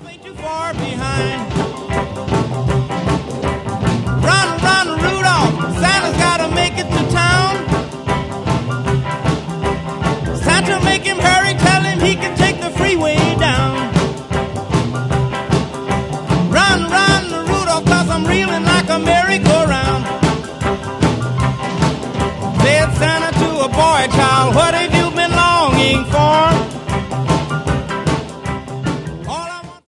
Ain't too far behind. Run, run, Rudolph. Santa's gotta make it to town. Santa, make him hurry. Tell him he can take the freeway down. Run, run, Rudolph, 'cause I'm reeling like a merry-go-round. Said Santa to a boy child.